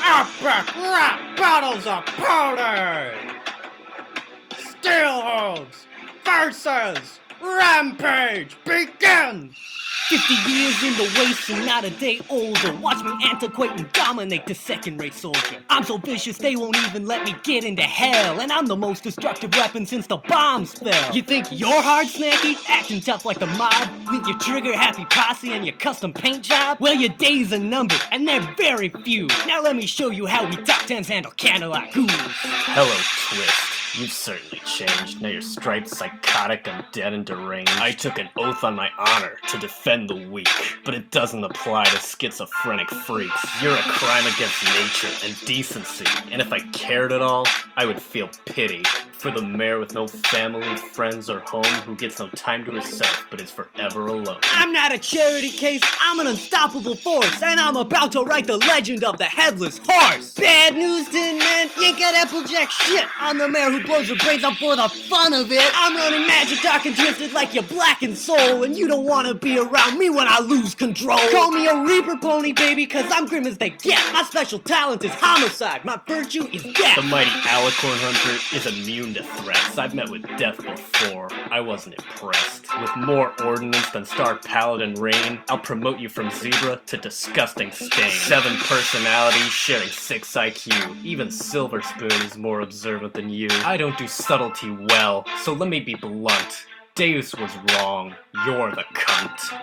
Epic rap battles of powder! Steelhooves versus Rampage begins! 50 years in the waste and not a day older. Watch me antiquate and dominate the second-rate soldier. I'm so vicious they won't even let me get into hell. And I'm the most destructive weapon since the bombs fell. You think you're hard, Snacky? Acting tough like the mob? With your trigger-happy posse and your custom paint job? Well, your days are numbered, and they're very few. Now let me show you how we top tens handle Candlelight Ghouls. Hello, Twist. You've certainly changed. Now you're striped, psychotic, undead, and deranged. I took an oath on my honor to defend the weak, but it doesn't apply to schizophrenic freaks. You're a crime against nature and decency, and if I cared at all, I would feel pity for the mayor with no family, friends, or home who gets no time to herself but is forever alone. I'm not a charity case, I'm an unstoppable force, and I'm about to write the legend of the Headless Horse. Bad news, Tin Man, you ain't got Applejack shit. I'm the mayor who blows your brains out for the fun of it. I'm running magic, dark, and twisted like your blackened soul, and you don't wanna be around me when I lose control. Call me a Reaper Pony, baby, cause I'm grim as they get. My special talent is homicide, my virtue is death. The mighty Alicorn Hunter is immune to threats. I've met with death before. I wasn't impressed. With more ordnance than Star Paladin Rain, I'll promote you from Zebra to Disgusting Stain. 7 personalities sharing 6 IQ. Even Silver Spoon is more observant than you. I don't do subtlety well, so let me be blunt. Deus was wrong. You're the cunt.